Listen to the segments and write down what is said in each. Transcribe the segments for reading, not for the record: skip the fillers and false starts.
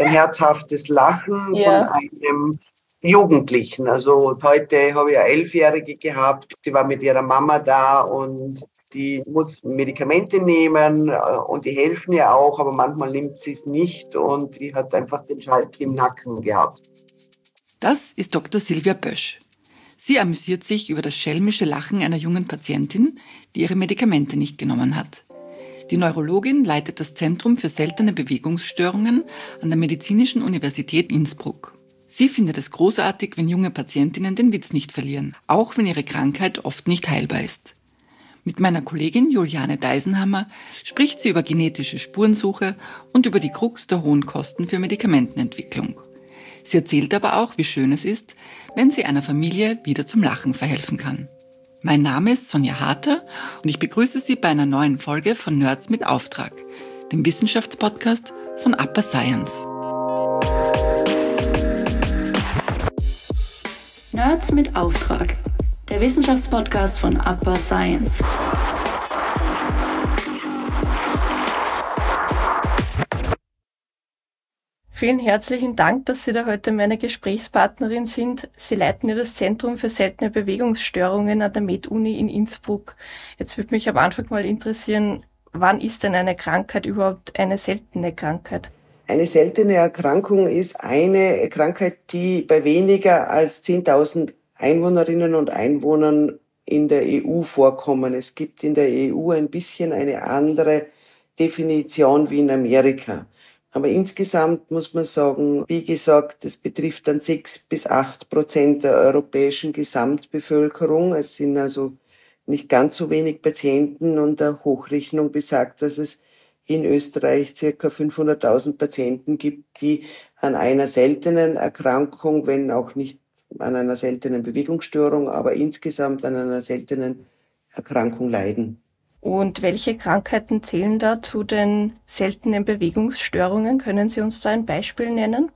ein herzhaftes Lachen Ja. von einem Jugendlichen. Also heute habe ich eine 11-Jährige gehabt, die war mit ihrer Mama da und die muss Medikamente nehmen und die helfen ihr auch, aber manchmal nimmt sie es nicht und die hat einfach den Schalk im Nacken gehabt. Das ist Dr. Silvia Bösch. Sie amüsiert sich über das schelmische Lachen einer jungen Patientin, die ihre Medikamente nicht genommen hat. Die Neurologin leitet das Zentrum für seltene Bewegungsstörungen an der Medizinischen Universität Innsbruck. Sie findet es großartig, wenn junge Patientinnen den Witz nicht verlieren, auch wenn ihre Krankheit oft nicht heilbar ist. Mit meiner Kollegin Juliane Deisenhammer spricht sie über genetische Spurensuche und über die Krux der hohen Kosten für Medikamentenentwicklung. Sie erzählt aber auch, wie schön es ist, wenn sie einer Familie wieder zum Lachen verhelfen kann. Mein Name ist Sonja Harter und ich begrüße Sie bei einer neuen Folge von Nerds mit Auftrag, dem Wissenschaftspodcast von Upper Science. Nerds mit Auftrag, der Wissenschaftspodcast von Upper Science. Vielen herzlichen Dank, dass Sie da heute meine Gesprächspartnerin sind. Sie leiten ja das Zentrum für seltene Bewegungsstörungen an der Med-Uni in Innsbruck. Jetzt würde mich am Anfang mal interessieren, wann ist denn eine Krankheit überhaupt eine seltene Krankheit? Eine seltene Erkrankung ist eine Krankheit, die bei weniger als 10.000 Einwohnerinnen und Einwohnern in der EU vorkommen. Es gibt in der EU ein bisschen eine andere Definition wie in Amerika. Aber insgesamt muss man sagen, wie gesagt, das betrifft dann 6-8% der europäischen Gesamtbevölkerung. Es sind also nicht ganz so wenig Patienten und eine Hochrechnung besagt, dass es in Österreich ca. 500.000 Patienten gibt, die an einer seltenen Erkrankung, wenn auch nicht an einer seltenen Bewegungsstörung, aber insgesamt an einer seltenen Erkrankung leiden. Und welche Krankheiten zählen da zu den seltenen Bewegungsstörungen? Können Sie uns da ein Beispiel nennen?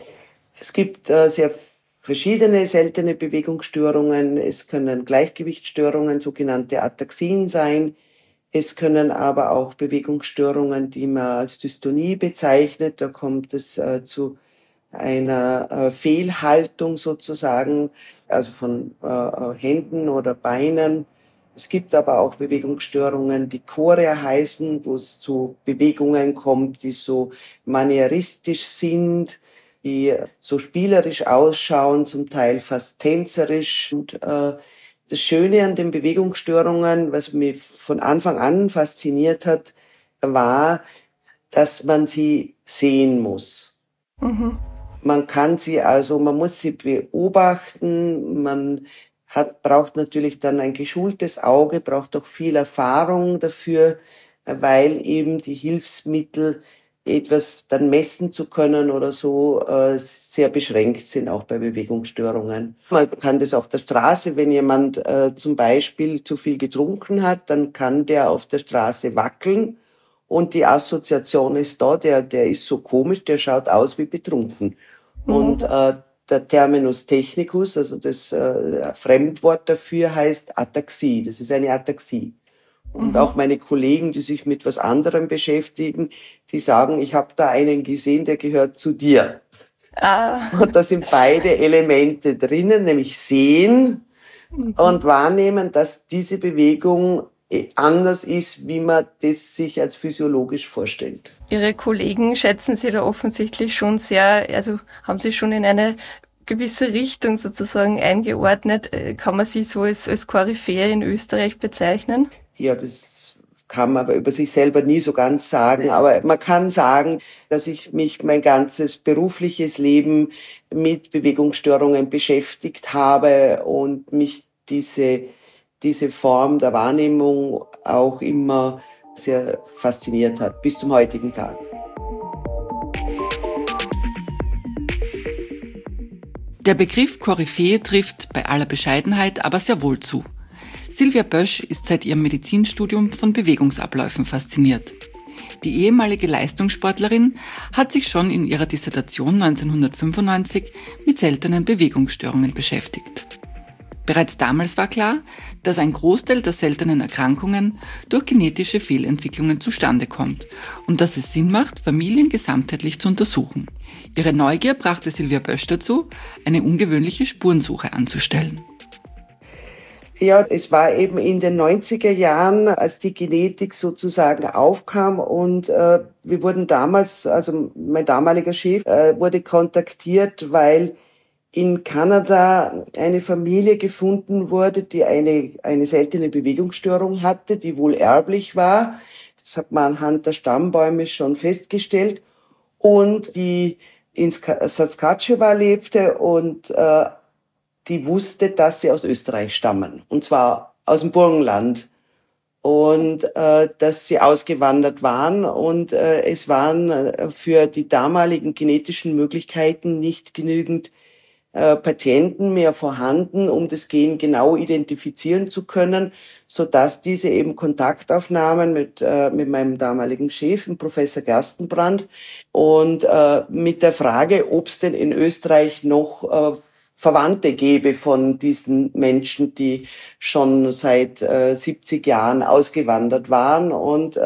Es gibt sehr verschiedene seltene Bewegungsstörungen. Es können Gleichgewichtsstörungen, sogenannte Ataxien sein. Es können aber auch Bewegungsstörungen, die man als Dystonie bezeichnet. Da kommt es zu einer Fehlhaltung sozusagen, also von Händen oder Beinen. Es gibt aber auch Bewegungsstörungen, die Chorea heißen, wo es zu Bewegungen kommt, die so manieristisch sind, die so spielerisch ausschauen, zum Teil fast tänzerisch. Und das Schöne an den Bewegungsstörungen, was mich von Anfang an fasziniert hat, war, dass man sie sehen muss. Mhm. Man muss sie beobachten, braucht natürlich dann ein geschultes Auge, braucht auch viel Erfahrung dafür, weil eben die Hilfsmittel, etwas dann messen zu können oder so, sehr beschränkt sind, auch bei Bewegungsstörungen. Man kann das auf der Straße, wenn jemand zum Beispiel zu viel getrunken hat, dann kann der auf der Straße wackeln und die Assoziation ist da, der ist so komisch, der schaut aus wie betrunken. Mhm. Und der Terminus technicus, also das Fremdwort dafür heißt Ataxie. Das ist eine Ataxie. Und auch meine Kollegen, die sich mit was anderem beschäftigen, die sagen, ich habe da einen gesehen, der gehört zu dir. Und da sind beide Elemente drinnen, nämlich sehen und wahrnehmen, dass diese Bewegung anders ist, wie man das sich als physiologisch vorstellt. Ihre Kollegen schätzen Sie da offensichtlich schon sehr, also haben Sie schon in eine gewisse Richtung sozusagen eingeordnet. Kann man Sie so als Koryphäe in Österreich bezeichnen? Ja, das kann man aber über sich selber nie so ganz sagen. Aber man kann sagen, dass ich mich mein ganzes berufliches Leben mit Bewegungsstörungen beschäftigt habe und mich diese Form der Wahrnehmung auch immer sehr fasziniert hat, bis zum heutigen Tag. Der Begriff Koryphäe trifft bei aller Bescheidenheit aber sehr wohl zu. Silvia Bösch ist seit ihrem Medizinstudium von Bewegungsabläufen fasziniert. Die ehemalige Leistungssportlerin hat sich schon in ihrer Dissertation 1995 mit seltenen Bewegungsstörungen beschäftigt. Bereits damals war klar, dass ein Großteil der seltenen Erkrankungen durch genetische Fehlentwicklungen zustande kommt und dass es Sinn macht, Familien gesamtheitlich zu untersuchen. Ihre Neugier brachte Silvia Bösch dazu, eine ungewöhnliche Spurensuche anzustellen. Ja, es war eben in den 90er Jahren, als die Genetik sozusagen aufkam und wir wurden damals, also mein damaliger Chef wurde kontaktiert, weil in Kanada eine Familie gefunden wurde, die eine seltene Bewegungsstörung hatte, die wohl erblich war. Das hat man anhand der Stammbäume schon festgestellt und die in Saskatchewan lebte und die wusste, dass sie aus Österreich stammen, und zwar aus dem Burgenland, und dass sie ausgewandert waren, und es waren für die damaligen genetischen Möglichkeiten nicht genügend Patienten mehr vorhanden, um das Gen genau identifizieren zu können, so dass diese eben Kontakt aufnahmen mit meinem damaligen Chef, dem Professor Gerstenbrand, und mit der Frage, ob es denn in Österreich noch Verwandte gäbe von diesen Menschen, die schon seit 70 Jahren ausgewandert waren, und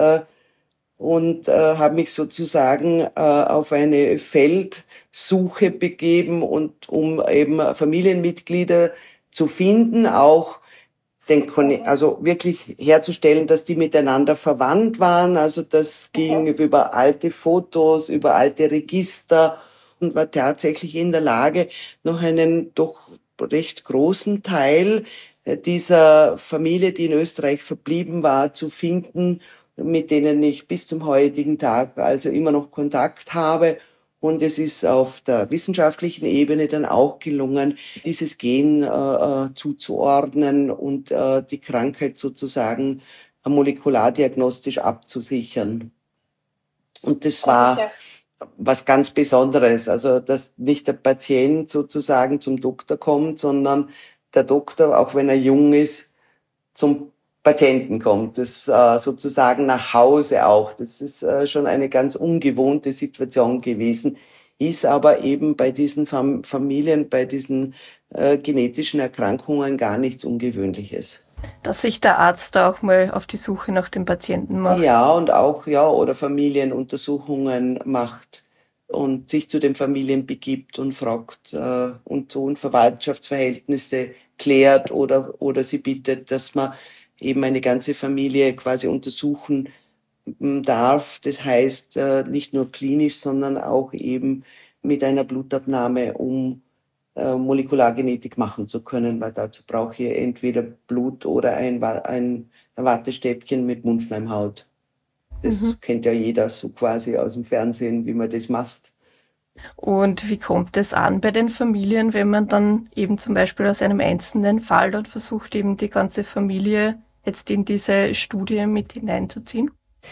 habe mich sozusagen auf eine Feldsuche begeben, und um eben Familienmitglieder zu finden, auch also wirklich herzustellen, dass die miteinander verwandt waren. Also das ging über alte Fotos, über alte Register, und war tatsächlich in der Lage, noch einen doch recht großen Teil dieser Familie, die in Österreich verblieben war, zu finden, mit denen ich bis zum heutigen Tag also immer noch Kontakt habe. Und es ist auf der wissenschaftlichen Ebene dann auch gelungen, dieses Gen zuzuordnen und die Krankheit sozusagen molekulardiagnostisch abzusichern. Und das war was ganz Besonderes, also dass nicht der Patient sozusagen zum Doktor kommt, sondern der Doktor, auch wenn er jung ist, zum Patienten kommt, das sozusagen nach Hause auch. Das ist schon eine ganz ungewohnte Situation gewesen, ist aber eben bei diesen Familien, bei diesen genetischen Erkrankungen gar nichts Ungewöhnliches. Dass sich der Arzt da auch mal auf die Suche nach dem Patienten macht. Ja, und auch, oder Familienuntersuchungen macht und sich zu den Familien begibt und fragt und so Verwandtschaftsverhältnisse klärt oder sie bittet, dass man eben eine ganze Familie quasi untersuchen darf. Das heißt, nicht nur klinisch, sondern auch eben mit einer Blutabnahme, um Molekulargenetik machen zu können, weil dazu brauche ich entweder Blut oder ein Wattestäbchen mit Mundschleimhaut. Das kennt ja jeder so quasi aus dem Fernsehen, wie man das macht. Und wie kommt es an bei den Familien, wenn man dann eben zum Beispiel aus einem einzelnen Fall dort versucht, eben die ganze Familie jetzt in diese Studie mit hineinzuziehen?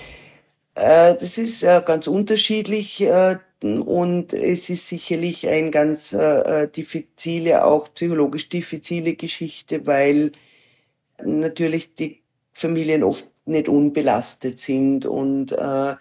Das ist ganz unterschiedlich und es ist sicherlich ein ganz diffizile, auch psychologisch diffizile Geschichte, weil natürlich die Familien oft nicht unbelastet sind und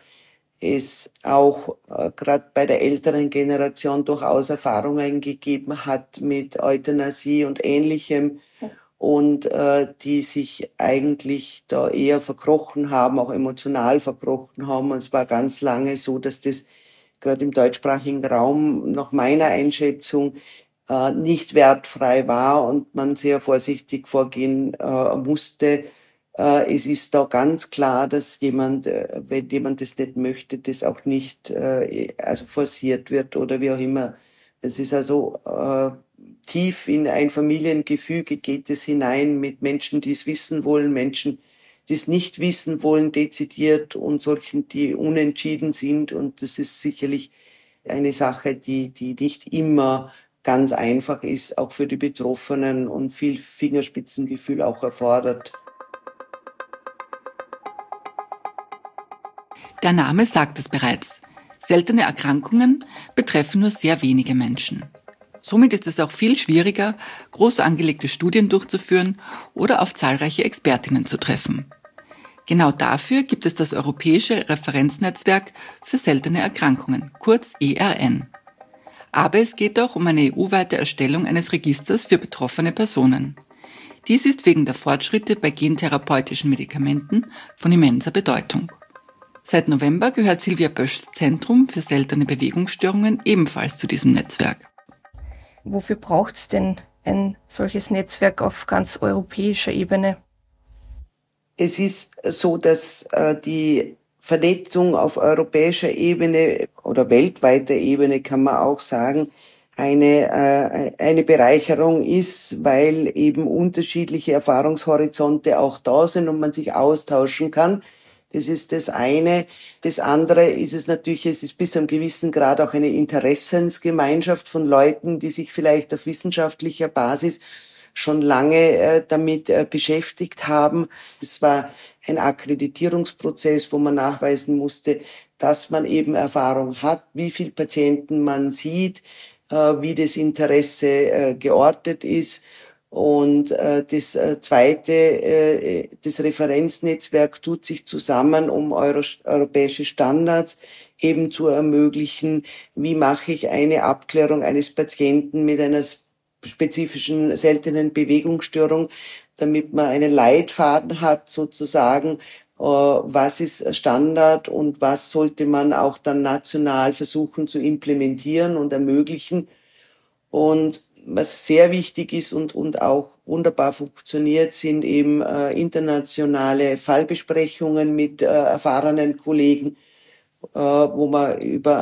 es auch gerade bei der älteren Generation durchaus Erfahrungen gegeben hat mit Euthanasie und Ähnlichem. Und die sich eigentlich da eher verkrochen haben, auch emotional verkrochen haben. Und es war ganz lange so, dass das gerade im deutschsprachigen Raum nach meiner Einschätzung nicht wertfrei war und man sehr vorsichtig vorgehen musste. Es ist da ganz klar, dass jemand, wenn jemand das nicht möchte, das auch nicht also forciert wird oder wie auch immer. Es ist also tief in ein Familiengefüge geht es hinein mit Menschen, die es wissen wollen, Menschen, die es nicht wissen wollen, dezidiert, und solchen, die unentschieden sind. Und das ist sicherlich eine Sache, die nicht immer ganz einfach ist, auch für die Betroffenen, und viel Fingerspitzengefühl auch erfordert. Der Name sagt es bereits. Seltene Erkrankungen betreffen nur sehr wenige Menschen. Somit ist es auch viel schwieriger, groß angelegte Studien durchzuführen oder auf zahlreiche Expertinnen zu treffen. Genau dafür gibt es das Europäische Referenznetzwerk für seltene Erkrankungen, kurz ERN. Aber es geht auch um eine EU-weite Erstellung eines Registers für betroffene Personen. Dies ist wegen der Fortschritte bei gentherapeutischen Medikamenten von immenser Bedeutung. Seit November gehört Silvia Böschs Zentrum für seltene Bewegungsstörungen ebenfalls zu diesem Netzwerk. Wofür braucht es denn ein solches Netzwerk auf ganz europäischer Ebene? Es ist so, dass die Vernetzung auf europäischer Ebene oder weltweiter Ebene, kann man auch sagen, eine Bereicherung ist, weil eben unterschiedliche Erfahrungshorizonte auch da sind und man sich austauschen kann. Das ist das eine. Das andere ist es natürlich, es ist bis zu einem gewissen Grad auch eine Interessensgemeinschaft von Leuten, die sich vielleicht auf wissenschaftlicher Basis schon lange damit beschäftigt haben. Es war ein Akkreditierungsprozess, wo man nachweisen musste, dass man eben Erfahrung hat, wie viele Patienten man sieht, wie das Interesse geortet ist. Und das zweite, das Referenznetzwerk tut sich zusammen, um europäische Standards eben zu ermöglichen. Wie mache ich eine Abklärung eines Patienten mit einer spezifischen seltenen Bewegungsstörung, damit man einen Leitfaden hat sozusagen, was ist Standard und was sollte man auch dann national versuchen zu implementieren und ermöglichen. Und was sehr wichtig ist und auch wunderbar funktioniert, sind eben internationale Fallbesprechungen mit erfahrenen Kollegen, wo man über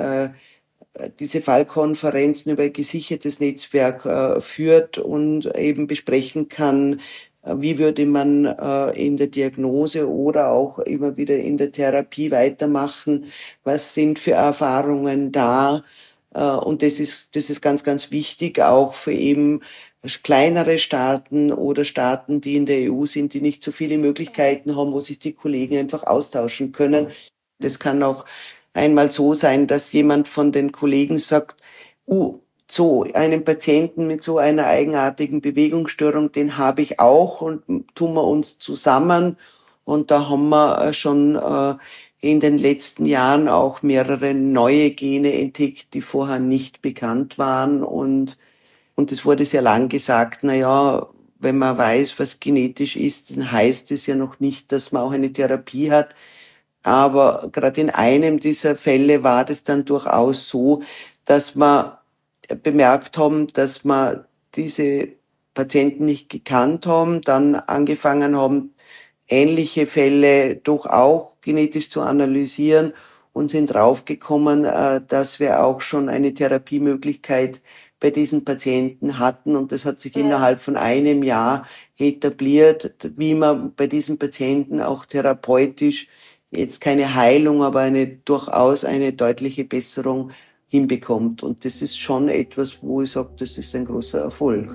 diese Fallkonferenzen über ein gesichertes Netzwerk führt und eben besprechen kann, wie würde man in der Diagnose oder auch immer wieder in der Therapie weitermachen, was sind für Erfahrungen da. Und das ist ganz, ganz wichtig, auch für eben kleinere Staaten oder Staaten, die in der EU sind, die nicht so viele Möglichkeiten haben, wo sich die Kollegen einfach austauschen können. Das kann auch einmal so sein, dass jemand von den Kollegen sagt, so einen Patienten mit so einer eigenartigen Bewegungsstörung, den habe ich auch und tun wir uns zusammen. Und da haben wir schon in den letzten Jahren auch mehrere neue Gene entdeckt, die vorher nicht bekannt waren. Und es wurde sehr lang gesagt, na ja, wenn man weiß, was genetisch ist, dann heißt es ja noch nicht, dass man auch eine Therapie hat. Aber gerade in einem dieser Fälle war das dann durchaus so, dass wir bemerkt haben, dass wir diese Patienten nicht gekannt haben, dann angefangen haben, ähnliche Fälle doch auch genetisch zu analysieren und sind draufgekommen, dass wir auch schon eine Therapiemöglichkeit bei diesen Patienten hatten. Und das hat sich innerhalb von einem Jahr etabliert, wie man bei diesen Patienten auch therapeutisch jetzt keine Heilung, aber durchaus eine deutliche Besserung hinbekommt. Und das ist schon etwas, wo ich sage, das ist ein großer Erfolg.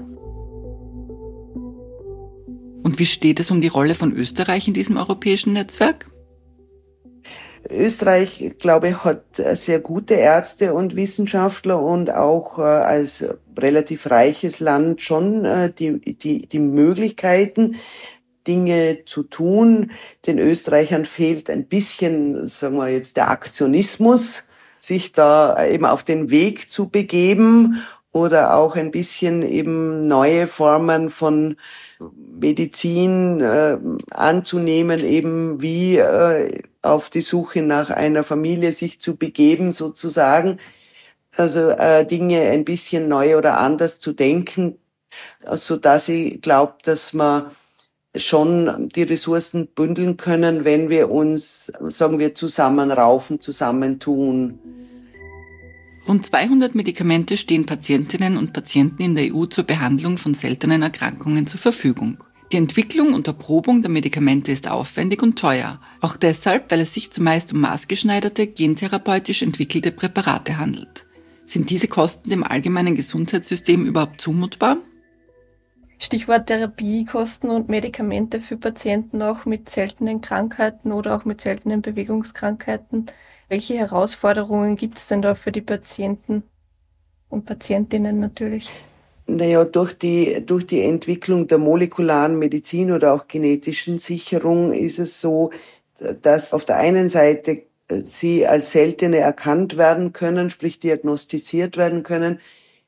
Und wie steht es um die Rolle von Österreich in diesem europäischen Netzwerk? Österreich, glaube ich, hat sehr gute Ärzte und Wissenschaftler und auch als relativ reiches Land schon die Möglichkeiten, Dinge zu tun. Den Österreichern fehlt ein bisschen, sagen wir jetzt, der Aktionismus, sich da eben auf den Weg zu begeben oder auch ein bisschen eben neue Formen von Medizin anzunehmen, eben wie auf die Suche nach einer Familie sich zu begeben sozusagen. Also Dinge ein bisschen neu oder anders zu denken, so dass ich glaube, dass man schon die Ressourcen bündeln können, wenn wir uns, sagen wir, zusammenraufen, zusammentun. Rund 200 Medikamente stehen Patientinnen und Patienten in der EU zur Behandlung von seltenen Erkrankungen zur Verfügung. Die Entwicklung und Erprobung der Medikamente ist aufwendig und teuer. Auch deshalb, weil es sich zumeist um maßgeschneiderte, gentherapeutisch entwickelte Präparate handelt. Sind diese Kosten dem allgemeinen Gesundheitssystem überhaupt zumutbar? Stichwort Therapiekosten und Medikamente für Patienten auch mit seltenen Krankheiten oder auch mit seltenen Bewegungskrankheiten. Welche Herausforderungen gibt es denn da für die Patienten und Patientinnen natürlich? Naja, durch die Entwicklung der molekularen Medizin oder auch genetischen Sicherung ist es so, dass auf der einen Seite sie als seltene erkannt werden können, sprich diagnostiziert werden können.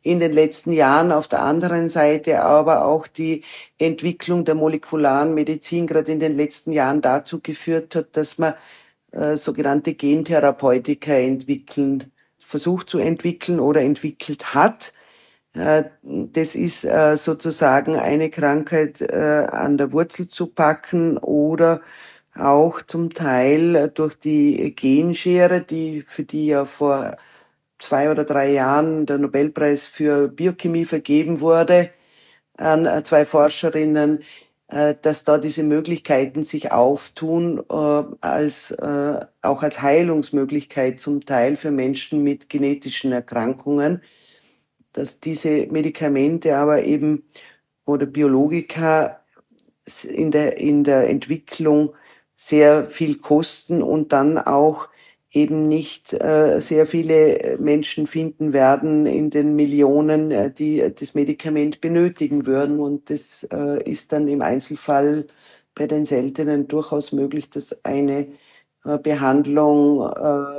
in den letzten Jahren. Auf der anderen Seite aber auch die Entwicklung der molekularen Medizin gerade in den letzten Jahren dazu geführt hat, dass man sogenannte Gentherapeutika versucht zu entwickeln oder entwickelt hat. Das ist sozusagen eine Krankheit an der Wurzel zu packen oder auch zum Teil durch die Genschere, für die ja vor 2 oder 3 Jahren der Nobelpreis für Biochemie vergeben wurde an 2 Forscherinnen, dass da diese Möglichkeiten sich auftun, auch als Heilungsmöglichkeit zum Teil für Menschen mit genetischen Erkrankungen, dass diese Medikamente aber eben oder Biologika in der Entwicklung sehr viel kosten und dann auch eben nicht sehr viele Menschen finden werden in den Millionen, die das Medikament benötigen würden. Und das ist dann im Einzelfall bei den Seltenen durchaus möglich, dass eine Behandlung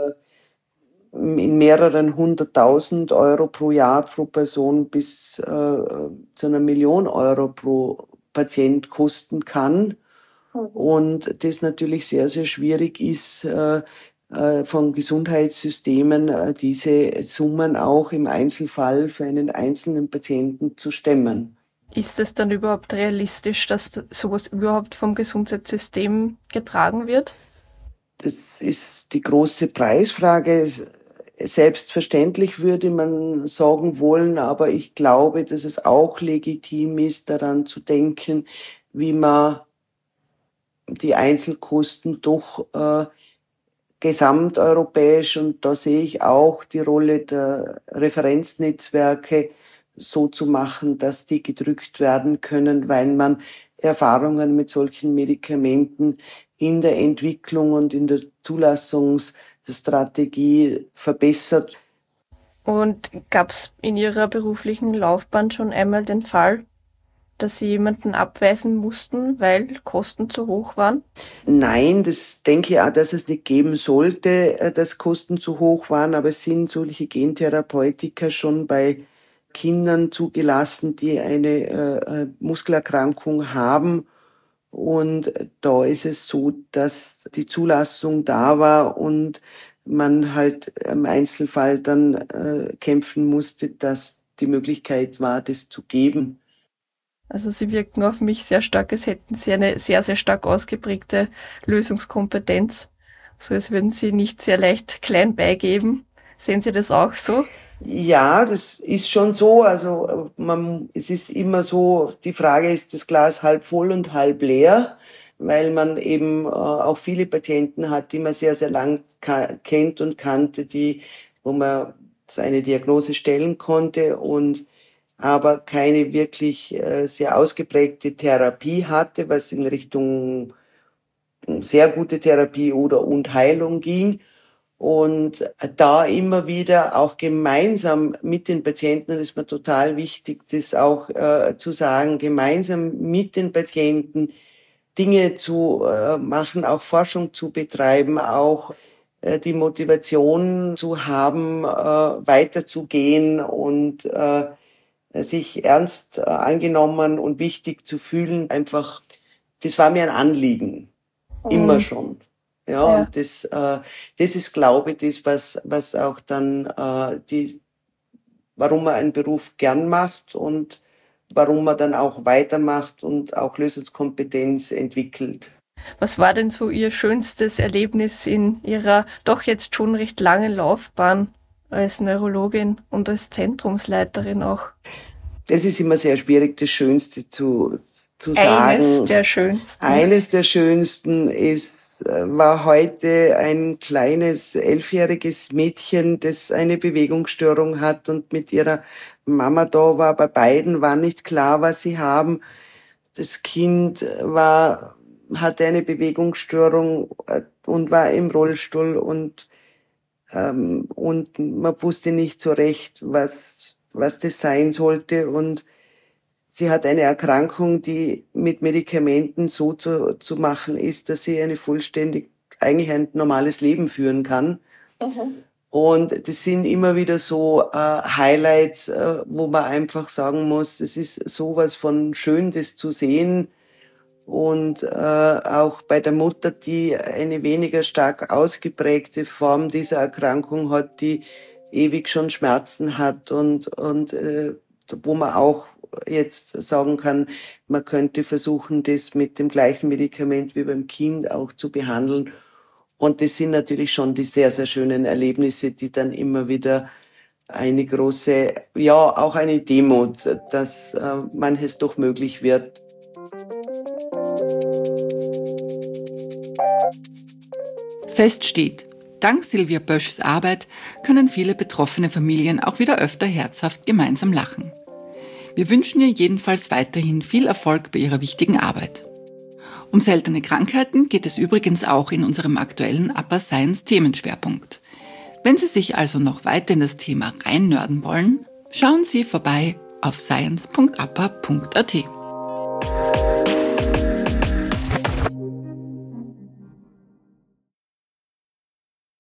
in mehreren 100.000 Euro pro Jahr pro Person bis zu 1 Million Euro pro Patient kosten kann. Und das natürlich sehr, sehr schwierig ist, von Gesundheitssystemen diese Summen auch im Einzelfall für einen einzelnen Patienten zu stemmen. Ist es dann überhaupt realistisch, dass sowas überhaupt vom Gesundheitssystem getragen wird? Das ist die große Preisfrage. Selbstverständlich würde man sagen wollen, aber ich glaube, dass es auch legitim ist, daran zu denken, wie man die Einzelkosten doch gesamteuropäisch, und da sehe ich auch die Rolle der Referenznetzwerke, so zu machen, dass die gedrückt werden können, weil man Erfahrungen mit solchen Medikamenten in der Entwicklung und in der Zulassungsstrategie verbessert. Und gab es in Ihrer beruflichen Laufbahn schon einmal den Fall, dass Sie jemanden abweisen mussten, weil Kosten zu hoch waren? Nein, das denke ich auch, dass es nicht geben sollte, dass Kosten zu hoch waren, aber es sind solche Gentherapeutika schon bei Kindern zugelassen, die eine Muskelerkrankung haben. Und da ist es so, dass die Zulassung da war und man halt im Einzelfall dann kämpfen musste, dass die Möglichkeit war, das zu geben. Also Sie wirken auf mich sehr stark, als hätten Sie eine sehr, sehr stark ausgeprägte Lösungskompetenz. So als würden Sie nicht sehr leicht klein beigeben. Sehen Sie das auch so? Ja, das ist schon so. Also es ist immer so, die Frage ist das Glas halb voll und halb leer, weil man eben auch viele Patienten hat, die man sehr, sehr lang kennt und kannte, wo man eine Diagnose stellen konnte und aber keine wirklich sehr ausgeprägte Therapie hatte, was in Richtung sehr gute Therapie und Heilung ging. Und da immer wieder auch gemeinsam mit den Patienten, das ist mir total wichtig, das auch zu sagen, gemeinsam mit den Patienten Dinge zu machen, auch Forschung zu betreiben, auch die Motivation zu haben, weiterzugehen und sich ernst angenommen und wichtig zu fühlen. Einfach, das war mir ein Anliegen. Immer schon. Ja. Und das ist, glaube ich, das, was auch dann warum man einen Beruf gern macht und warum man dann auch weitermacht und auch Lösungskompetenz entwickelt. Was war denn so Ihr schönstes Erlebnis in Ihrer doch jetzt schon recht langen Laufbahn als Neurologin und als Zentrumsleiterin auch? Es ist immer sehr schwierig, das Schönste zu sagen. Eines der schönsten war heute ein kleines 11-jähriges Mädchen, das eine Bewegungsstörung hat und mit ihrer Mama da war. Bei beiden war nicht klar, was sie haben. Das Kind hatte eine Bewegungsstörung und war im Rollstuhl und man wusste nicht so recht, was das sein sollte. Und sie hat eine Erkrankung, die mit Medikamenten so zu machen ist, dass sie eigentlich ein normales Leben führen kann. Mhm. Und das sind immer wieder so Highlights, wo man einfach sagen muss, es ist sowas von schön, das zu sehen. Und auch bei der Mutter, die eine weniger stark ausgeprägte Form dieser Erkrankung hat, die ewig schon Schmerzen hat und wo man auch jetzt sagen kann, man könnte versuchen, das mit dem gleichen Medikament wie beim Kind auch zu behandeln. Und das sind natürlich schon die sehr, sehr schönen Erlebnisse, die dann immer wieder eine große, ja, auch eine Demut, dass manches doch möglich wird. Fest steht, dank Silvia Böschs Arbeit können viele betroffene Familien auch wieder öfter herzhaft gemeinsam lachen. Wir wünschen ihr jedenfalls weiterhin viel Erfolg bei ihrer wichtigen Arbeit. Um seltene Krankheiten geht es übrigens auch in unserem aktuellen Upper Science Themenschwerpunkt. Wenn Sie sich also noch weiter in das Thema reinnörden wollen, schauen Sie vorbei auf science.upper.at.